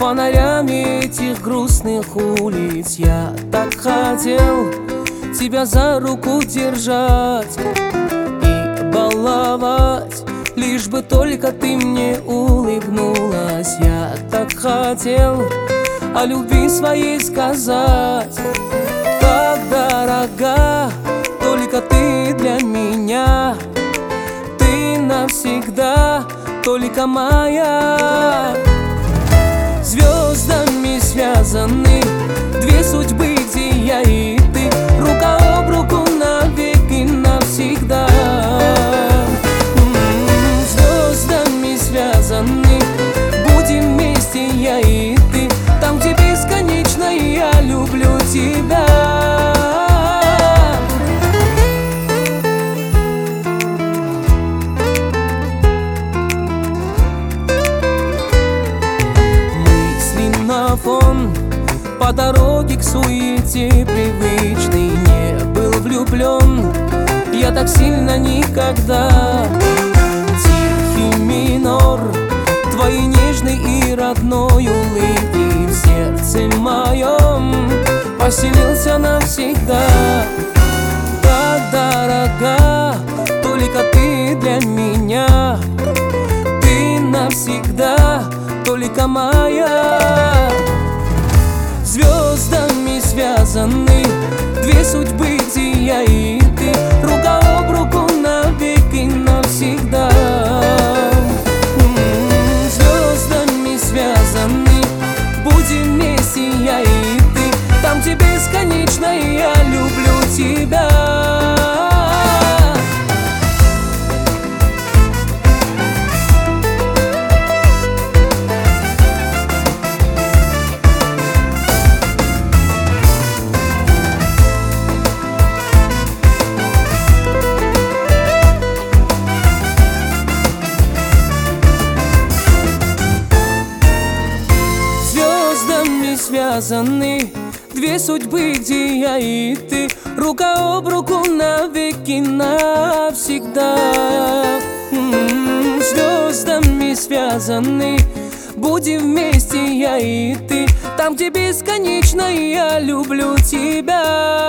фонарями этих грустных улиц. Я так хотел тебя за руку держать и баловать, лишь бы только ты мне улыбнулась. Я так хотел о любви своей сказать, как дорога только ты для меня, ты навсегда только моя. Звездами связаны две судьбы, где я и ты, рука об руку навеки навсегда. Звездами связаны, будем вместе я и ты, там, где бесконечно я люблю тебя. По дороге к суете привычной не был влюблен я так сильно никогда. Тихий минор твоей нежной и родной улыбки в сердце моем поселился навсегда. Так дорога только ты для меня, ты навсегда только моя. Звездами связаны две судьбы, где я и ты, рука об руку навеки навсегда. Звездами связаны, будем вместе я и ты, там, где бесконечно я люблю тебя. Связаны две судьбы, где я и ты, рука об руку навеки навсегда. Звездами связаны, будем вместе я и ты, там, где бесконечно я люблю тебя.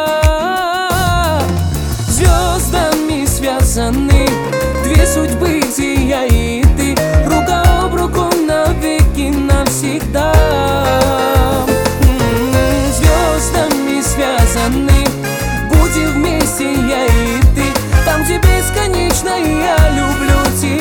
Звездами связаны две судьбы, где я и ты, рука об руку навеки навсегда. Связаны, будем вместе я и ты, там, где бесконечно я люблю тебя.